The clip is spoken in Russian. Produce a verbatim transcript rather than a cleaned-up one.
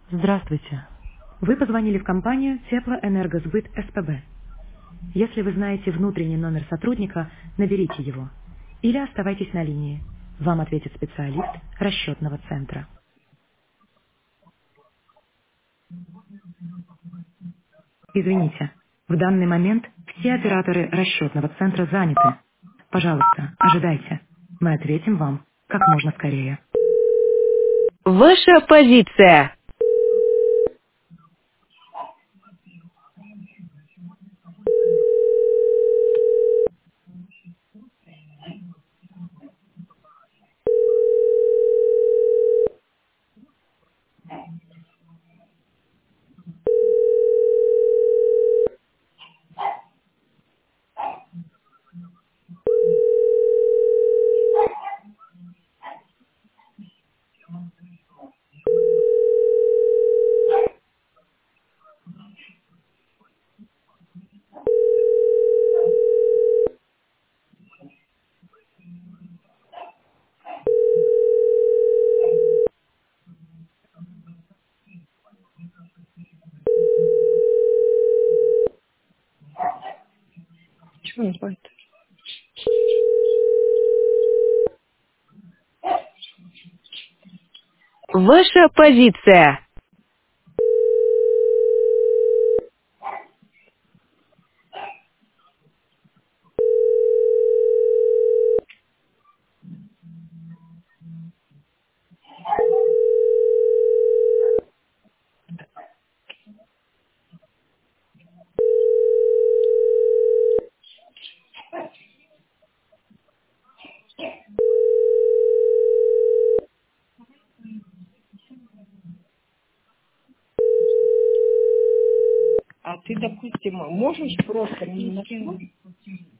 Здравствуйте. Вы позвонили в компанию Теплоэнергосбыт СПБ. Если вы знаете внутренний номер сотрудника, наберите его. Или оставайтесь на линии. Вам ответит специалист расчетного центра. Извините, в данный момент все операторы расчетного центра заняты. Пожалуйста, ожидайте. Мы ответим вам как можно скорее. Ваша позиция. Чего он звонит? Ваша позиция. А ты, допустим, можешь просто мне накинуть?